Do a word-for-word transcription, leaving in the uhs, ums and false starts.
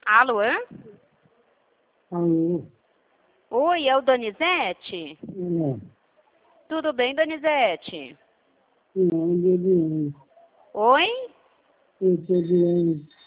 Alô? Alô? Oi, é o Donizete? É. Tudo bem, Donizete? Não, eu tô doente. Oi? Eu tô doente.